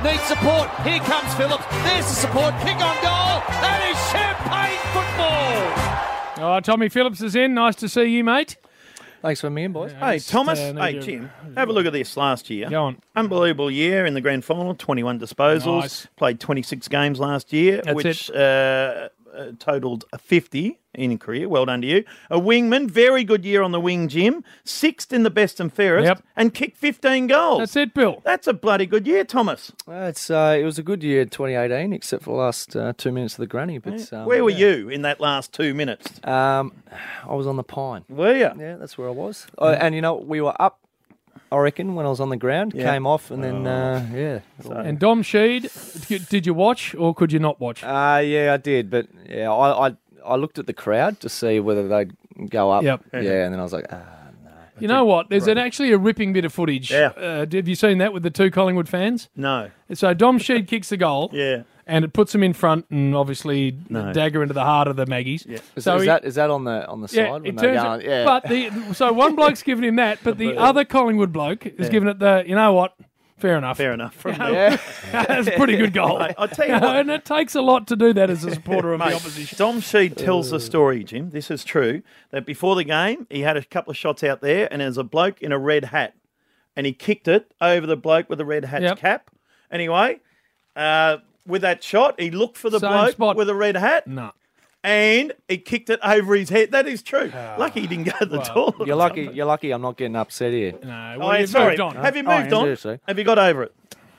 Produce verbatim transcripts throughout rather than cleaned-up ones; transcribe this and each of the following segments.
needs support. Here comes Phillips. There's the support. Kick on goal. That is champagne football. Oh, Tommy Phillips is in. Nice to see you, mate. Thanks for me, boys. Hey, Thomas. uh, hey, need to- Jim. Have a look at this last year. Go on. Unbelievable year in the grand final. twenty-one disposals. Nice. Played twenty-six games last year, That's which uh, uh, totaled fifty in your career. Well done to you. A wingman. Very good year on the wing, Jim. Sixth in the best and fairest. Yep. And kicked fifteen goals. That's it, Bill. That's a bloody good year, Thomas. Uh, it's uh, it was a good year, twenty eighteen, except for the last uh, two minutes of the granny. But um, Where were yeah. you in that last two minutes? Um, I was on the Pine. Were you? Yeah, that's where I was. Uh, and you know, we were up. I reckon when I was on the ground, Yeah. came off, and then uh, yeah. And Dom Sheed, did you watch or could you not watch? Uh, yeah, I did, but yeah, I, I I looked at the crowd to see whether they'd go up. Yep. Yeah, and then I was like, ah. You know what? There's an, actually a ripping bit of footage. Yeah. Uh, have you seen that with the two Collingwood fans? No. So Dom Sheed kicks the goal. Yeah. And it puts him in front and obviously No. dagger into the heart of the Maggies. Yeah. Is, So is he- that is that on the on the Yeah, side? it when they're turns going- yeah. But the so one bloke's giving him that, but the other Collingwood bloke is giving it the, you know what? Fair enough. Fair enough. From me. yeah. That's a pretty good goal. Mate, I'll tell you what. And it takes a lot to do that as a supporter of Mate, the opposition. Dom Sheed tells the story, Jim. This is true. That before the game, he had a couple of shots out there, and there's a bloke in a red hat, and he kicked it over the bloke with the red hat's Yep. cap. Anyway, uh, with that shot, he looked for the Same bloke spot. with a red hat, No. and he kicked it over his head. That is true. Lucky he didn't go to the well, toilet. You're lucky. You're lucky. I'm not getting upset here. No. Oh, Well, yeah, you've sorry. moved on. Have you Oh, moved yeah, on? seriously. Have you got over it?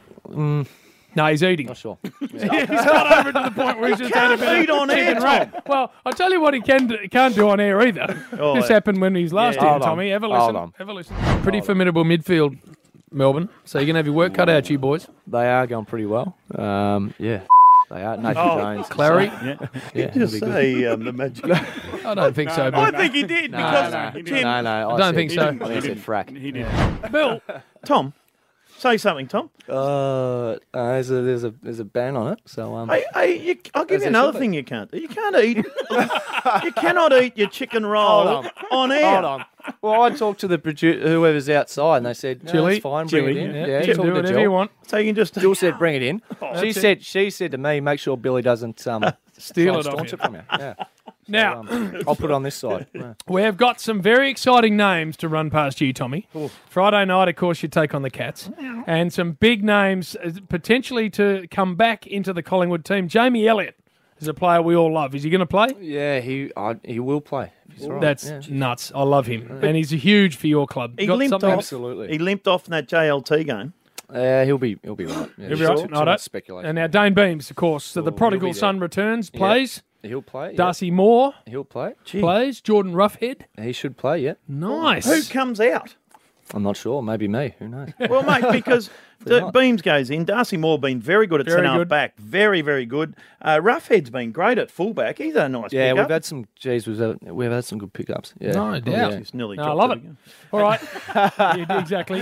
No, he's eating. Not sure. He's got over to the point where he's just had a bit eat of on air, chicken wrap. Well, I'll tell you what he can do, can't do on air either. Oh, this yeah. happened when he was last Yeah. in, Hold on. Tommy. Have a Hold listen. on. Have a listen. Pretty formidable midfield, Melbourne. So you're going to have your work cut out, you boys. They are going pretty well. Um, yeah, they are. Nathan Oh, Jones, Clary? Yeah. Yeah, Just he'll be good. say um, the magic. I don't think so, I Bill. think he did No, because no, Jim, no, no. I don't said- think so. I think I said frack. He did. Bill, Tom, say something, Tom. Uh, uh, there's a there's a there's a ban on it. So um, Hey, hey, you, I'll give As you there another should be. thing you can't do. You can't eat. you cannot eat your chicken roll Hold on. on air. hold on. Well, I talked to the produ- whoever's outside, and they said, no, Chili? it's fine, bring Chili, it in. yeah, Yeah, you can talking do to whatever you Jill. want. So you can just. Jill said, bring it in. she That's it. said she said to me, make sure Billy doesn't um, Steal try it and off staunch you. it from you. Yeah. Now, Um, I'll put it on this side. Yeah. we've got some very exciting names to run past you, Tommy. Friday night, of course, you take on the Cats. And some big names uh, potentially to come back into the Collingwood team. Jamie Elliott is a player we all love. Is he going to play? Yeah, he I, he will play. if he's all right. That's yeah. nuts. I love him. And he's huge for your club. He Got limped something- off. Absolutely. He limped off in that J L T game. Uh, he'll be he'll be right. Yeah, He'll be too- right. too No, I much don't. speculation. And now Dane Beams, of course. So the Oh, he'll prodigal be there. son returns, Yeah. plays. He'll play. Yeah. Darcy Moore He'll play. plays. Jordan Roughhead. He should play. Yeah. Nice. Who comes out? I'm not sure. Maybe me. Who knows? Well, mate, because the not. Beams goes in. Darcy Moore been very good at Very centre half good. back. Very, very good. Uh, Roughhead's been great at fullback. He's a nice Yeah, pickup. we've had some. Geez, we've had, we've had some good pickups. Yeah. No doubt. Yeah. He's nearly No, I dropped love it it. again. All right. Yeah, exactly.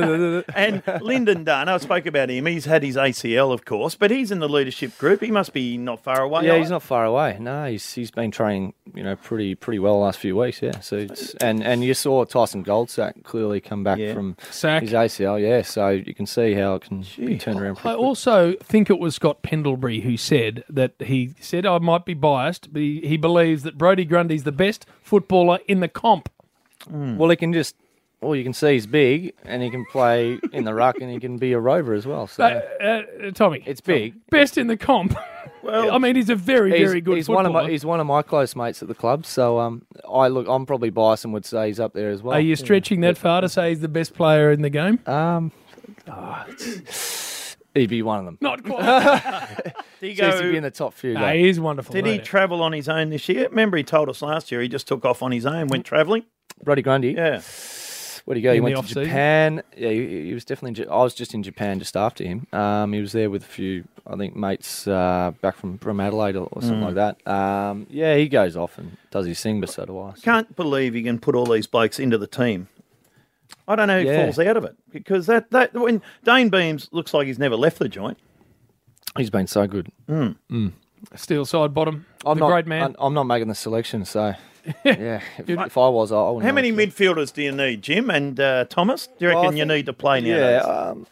And Lyndon Dunn, I spoke about him. He's had his A C L, of course, but he's in the leadership group. He must be not far away. Yeah, either. he's not far away. No, he's he's been training, you know, pretty pretty well the last few weeks. Yeah. So it's, and and you saw Tyson Goldsack clearly come back Yeah. from Sack. his A C L. Yeah. So you can see how it can be turned around. I Pretty quick. also think it was Scott Pendlebury who said that he said, I might be biased, but he, he believes that Brodie Grundy's the best footballer in the comp. Well, he can just. Well, you can see he's big, and he can play in the ruck, and he can be a rover as well. So Uh, uh, Tommy. it's big. Best in the comp. Well, I mean, he's a very, He's, very good he's one footballer. of my he's one of my close mates at the club. So um, I look, I'm probably biased and would say he's up there as well. Are you stretching that far to say he's the best player in the game? Um, oh, it's- he'd be one of them. Not quite. did he, He has to go, be in the top few. no, though. he is wonderful. did he isn't travel on his own this year? Remember, he told us last year he just took off on his own, went travelling. Brodie Grundy. Yeah. Where'd he go? He In the went to off-season? Japan. Yeah, he, he was definitely. In, Ja- I was just in Japan just after him. Um, he was there with a few, I think, mates uh, back from, from Adelaide or, or something like that. Um, yeah, he goes off and does his thing, but so do I. So. Can't believe he can put all these blokes into the team. I don't know who Yeah. falls out of it because that, that when Dane Beams looks like he's never left the joint. He's been so good. he? Steel side bottom. I'm the not. great man. I'm, I'm not making the selection, so yeah. If, if I was, I wouldn't. How know many what to do. midfielders do you need, Jim and uh, Thomas? Do you reckon Well, I you think- need to play now? Yeah, um,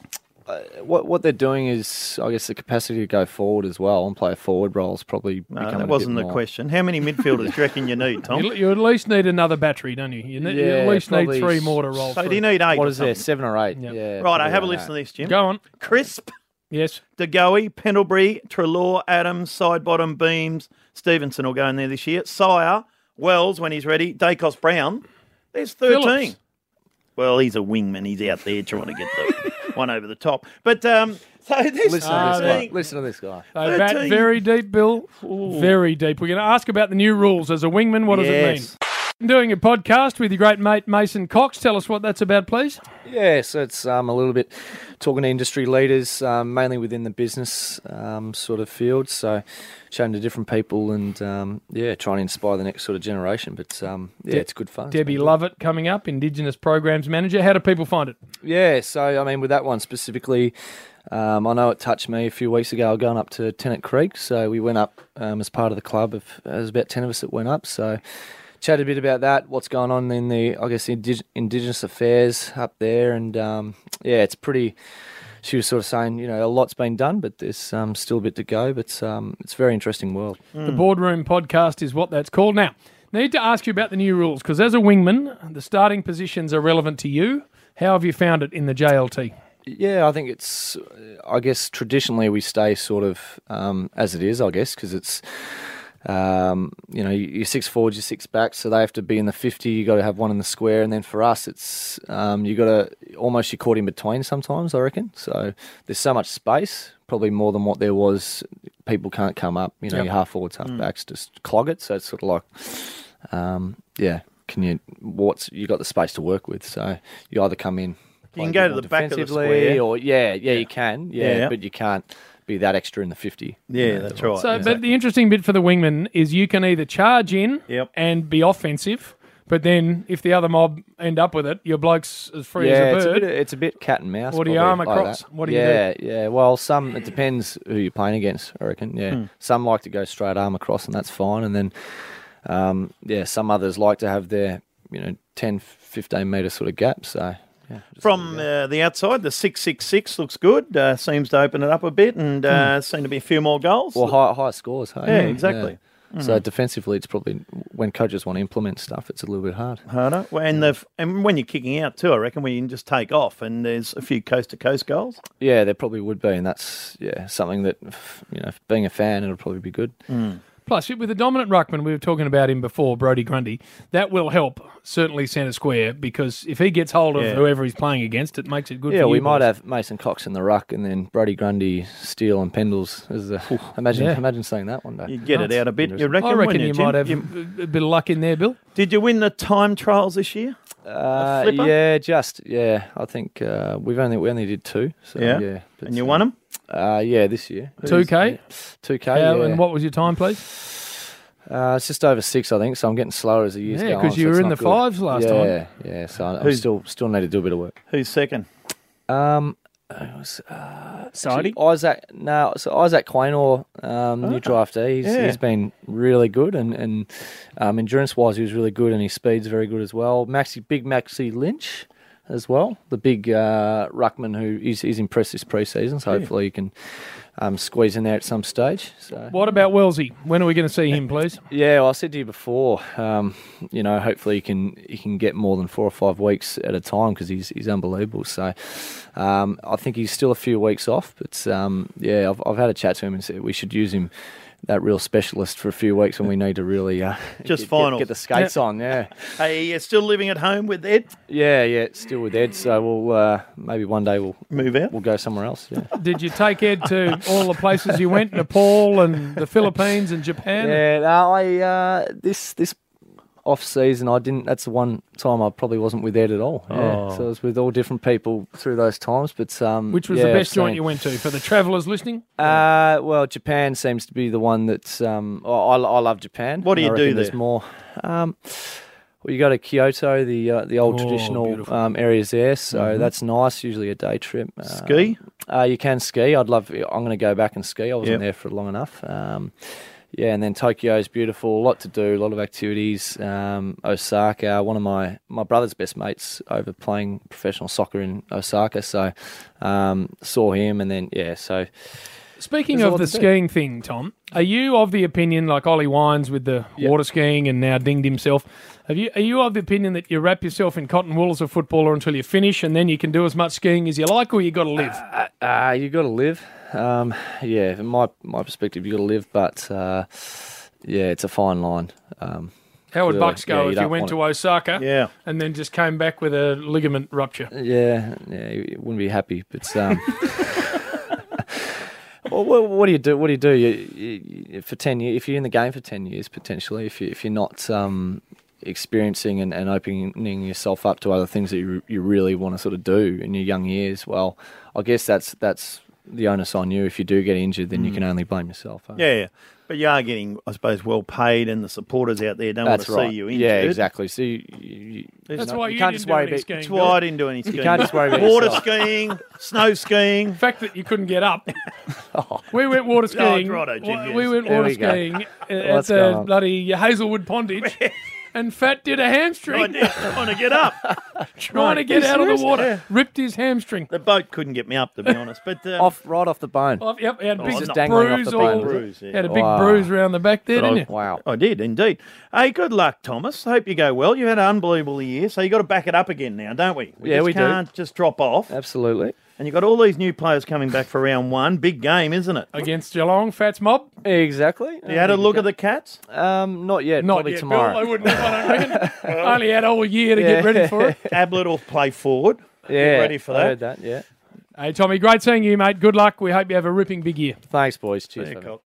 uh, what what they're doing is, I guess, the capacity to go forward as well and play a forward role is probably No, becoming that wasn't a bit the more. question. How many midfielders do you reckon you need, Tom? You, you at least need another battery, don't you? You, ne- you Yeah, at least probably need three more to roll So through. do you need eight? What or is there, something? seven or eight? Yep. Yeah. Right, I probably have a around listen that. to this, Jim. Go on. Crisp, Yes. DeGoey, Pendlebury, Trelaw, Adams, side bottom, Beams, Stevenson will go in there this year. Sire, Wells when he's ready, Dacos, Brown. There's thirteen. Phillips. Well, he's a wingman. He's out there trying to get the one over the top. But um, so there's Listen to Ah, this guy. thirteen. Listen to this guy. They bat thirteen. very deep, Bill. Very deep. We're going to ask about the new rules. As a wingman, what does it mean? Yes. Doing a podcast with your great mate Mason Cox. Tell us what that's about, please. Yeah, so it's um, a little bit talking to industry leaders, um, mainly within the business um, sort of field. So chatting to different people and, um, yeah, trying to inspire the next sort of generation. But, um, yeah, De- it's good fun. It's Debbie been good. Lovett coming up, Indigenous Programs Manager. How do people find it? Yeah, so, I mean, with that one specifically, um, I know it touched me a few weeks ago. I was going up to Tennant Creek, so we went up um, as part of the club. Of, there was about ten of us that went up, so chat a bit about that, what's going on in the, I guess, indig- Indigenous affairs up there, and um, yeah, it's pretty. She was sort of saying, you know, a lot's been done, but there's um, still a bit to go. But um, it's a very interesting world. The Boardroom Podcast is what that's called. Now, need to ask you about the new rules because as a wingman, the starting positions are relevant to you. How have you found it in the J L T? Yeah, I think it's. I guess traditionally we stay sort of um, as it is. I guess because it's. Um, you know, you're six forwards, you're six backs, so they have to be in the fifty. You got to have one in the square, and then for us, it's um, you got to almost you're caught in between sometimes. I reckon. So there's so much space, probably more than what there was. People can't come up. You know, Yep. your half forwards, half backs just clog it. So it's sort of like, um, yeah. Can you? What's you got the space to work with? So you either come in. You can play a go bit to more the back of the defensively, square. or yeah, yeah, you can, yeah, Yeah. but you can't be that extra in the fifty. Yeah, that's right. So, but the interesting bit for the wingman is you can either charge in Yep. and be offensive, but then if the other mob end up with it, your bloke's as free yeah, as it's a a, bird. bit, it's a bit cat and mouse. Or do you probably, arm like across? that. What do you yeah, Yeah, Well, some it depends who you're playing against. I reckon. Yeah, Hmm. some like to go straight arm across, and that's fine. And then, um, yeah, some others like to have their you know ten, fifteen metre sort of gap. So yeah, just From uh, the outside, the six six six looks good. Uh, seems to open it up a bit and uh, seem to be a few more goals. well, high high scores. Hey? Yeah, exactly. So defensively, it's probably when coaches want to implement stuff, it's a little bit hard. Harder. And, the, and when you're kicking out too, I reckon, when you can just take off and there's a few coast-to-coast goals. Yeah, there probably would be, and that's yeah something that you know, being a fan, it'll probably be good. Plus, with the dominant ruckman, we were talking about him before, Brodie Grundy, that will help, certainly centre square, because if he gets hold of Yeah. whoever he's playing against, it makes it good Yeah, for you we might boys. have Mason Cox in the ruck, and then Brodie Grundy, Steele, and Pendles. As a, imagine, Yeah. imagine saying that one day. You get it out a bit, you Interesting. reckon? I reckon wouldn't you Jim? might have You- a bit of luck in there, Bill. Did you win the time trials this year? Uh, flipper? yeah, just yeah. I think uh, we've only we only did two. So, Yeah. yeah. but, And you uh, won them? Uh, yeah, this year. two K? Two K. How- Yeah. And what was your time, please? Uh, it's just over six, I think. So I'm getting slower as the years Yeah, go on. 'cause you so were it's in not the good. fives last yeah, time. Yeah, yeah. So I Who's- still still need to do a bit of work. Who's second? Um, it was, uh, Sidey? Isaac. No, so Isaac Quaynor, um, new draftee. He's, Yeah. he's been really good, and and um, endurance wise, he was really good, and his speed's very good as well. Maxi, big Maxi Lynch, as well, the big uh, ruckman who he's, he's impressed this pre-season. So hopefully he can um, squeeze in there at some stage. So. What about Wellesley? When are we going to see him, please? Yeah, well, I said to you before, um, you know, hopefully he can he can get more than four or five weeks at a time because he's he's unbelievable. So um, I think he's still a few weeks off, but um, yeah, I've I've had a chat to him and said we should use him, that real specialist, for a few weeks when we need to really uh, Just get, finals. get, get the skates on. Yeah, Hey, you're still living at home with Ed? yeah, yeah. Still with Ed, so we'll uh, maybe one day we'll Move out? we'll go somewhere else. Yeah. Did you take Ed to all the places you went, Nepal and the Philippines and Japan? Yeah, no, I uh, this this off season I didn't. That's the one time I probably wasn't with Ed at all. Yeah. Oh. So I was with all different people through those times. But um, Which was yeah, the best I've joint seen- you went to for the travellers listening? Uh, well, Japan seems to be the one that's. Um, oh, I, I love Japan. What do you I do reckon There's there? more. Um, well, you go to Kyoto, the uh, the old Oh, traditional beautiful. um, areas there. So Mhm. that's nice. Usually a day trip. Uh, Ski? Uh, you can ski. I'd love. I'm going to go back and ski. I wasn't Yep. there for long enough. Um, yeah, and then Tokyo's beautiful, a lot to do, a lot of activities. Um, Osaka, one of my, my brother's best mates over playing professional soccer in Osaka, so um, saw him, and then, yeah, so... Speaking There's a of lot the to do. skiing thing, Tom, are you of the opinion, like Ollie Wines with the Yep. water skiing and now dinged himself, have you, are you of the opinion that you wrap yourself in cotton wool as a footballer until you finish and then you can do as much skiing as you like, or you got to live? Uh, uh, you got to live. Um, yeah, from my my perspective, you got to live, but uh, yeah, it's a fine line. Um, How would really, Bucks go yeah, you if you don't went want to Osaka Yeah. and then just came back with a ligament rupture? yeah, yeah, you wouldn't be happy. But um, well, what, what do you do? What do you do? You, you, you, for ten years, if you're in the game for ten years, potentially, if you if you're not um, experiencing and, and opening yourself up to other things that you you really want to sort of do in your young years, well, I guess that's that's the onus on you. If you do get injured, then you can only blame yourself. huh? Yeah, yeah. But you are getting, I suppose, well paid, and the supporters out there don't That's want to right. see you injured. Yeah, exactly. So you, you, you, That's no, why you you can't didn't just do worry any about. skiing. That's why I didn't do any skiing. can't just worry about Water yourself. skiing, snow skiing. The fact that you couldn't get up. We went water skiing. righto, Jim, Wa- yes. We went There water we go. skiing at What's the going on? bloody Hazelwood Pondage, and Fat did a I hamstring did. Trying to get up. trying to get out of the serious? water. Ripped his hamstring. The boat couldn't get me up, to be honest. But um, Off right off the bone. Oh, yep, he had a big just dangling off bruise. the all, bone, was it? Bruise, yeah. Had a big Wow. bruise around the back there, But didn't you? Wow. I did indeed. Hey, good luck, Thomas. Hope you go well. You had an unbelievable year, so you got to back it up again now, don't we? we Yeah, just we do. can't just drop off. Absolutely. And you've got all these new players coming back for round one. Big game, isn't it? Against Geelong, Fats Mob. Exactly. You had a look at the Cats? Um, not yet. Not probably yet, tomorrow. Bill. I wouldn't have, I don't reckon. Only had all year to get Yeah. ready for it. Ablett will play forward. yeah, ready for I that? heard that. Yeah. Hey, Tommy, great seeing you, mate. Good luck. We hope you have a ripping big year. Thanks, boys. Cheers. Yeah, fella. cool.